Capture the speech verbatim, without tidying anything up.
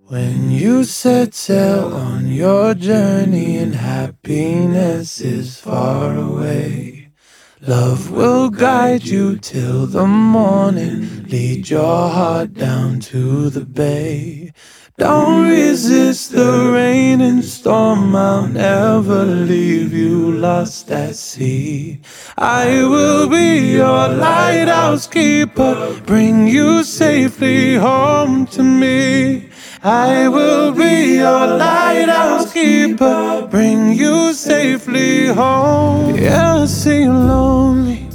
When you set sail on your journey and happiness is far away, love will guide you till the morning, lead your heart down to the bay. Don't resist the rain and storm, I'll never leave you lost at sea. I will be your lighthouse keeper, bring you safely home to me. I will be your lighthouse keeper, bring you safely home. Yeah, I see you lonely,